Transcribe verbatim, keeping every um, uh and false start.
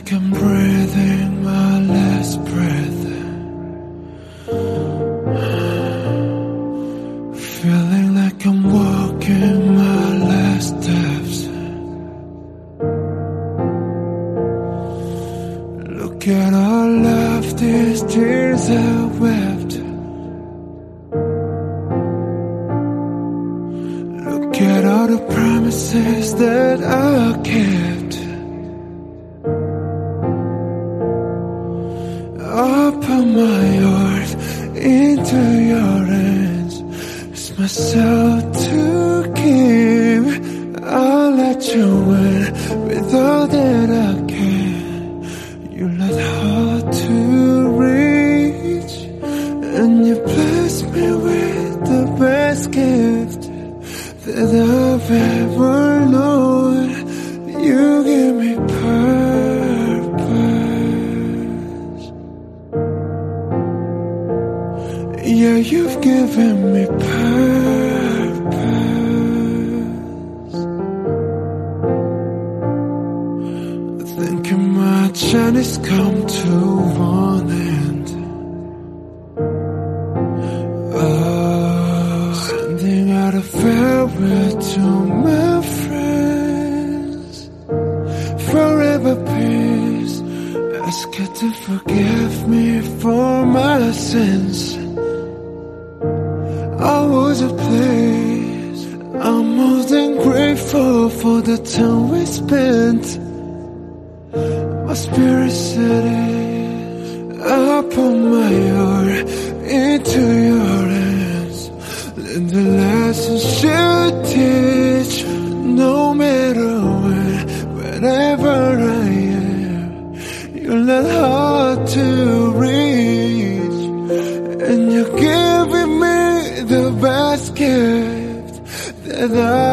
like I'm breathing my last breath. Feeling like I'm walking my last steps. Look at all of these tears I wept. Look at all the promises that I kept. I put my heart into your hands. It's myself to keep. I'll let you in with all that I can. You let hard to reach, and you bless me with the best gift that I've ever known. You give me purpose. Yeah, you've given me purpose. Thinking my journey's come to one end. Oh, sending out a farewell to my friends. Forever peace. Ask her to forgive me for my sins. I was a place. I'm more than grateful for the time we spent. My spirit said it. I put my heart into your hands. Learn the lessons you teach. No matter when, wherever I am, you're not hard to reach, and you're giving me the best gift that I